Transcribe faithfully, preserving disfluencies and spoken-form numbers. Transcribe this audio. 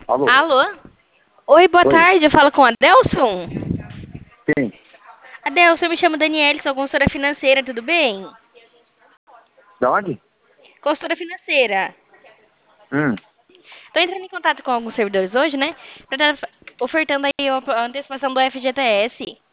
Alô? Alô? Oi, boa Oi? tarde. Eu falo com a Adelson. Quem? Adelson, eu me chamo Daniele, sou consultora financeira, tudo bem? Da onde? Consultora financeira. Hum. Tô entrando em contato com alguns servidores hoje, né? Pra estar ofertando aí a antecipação do F G T S.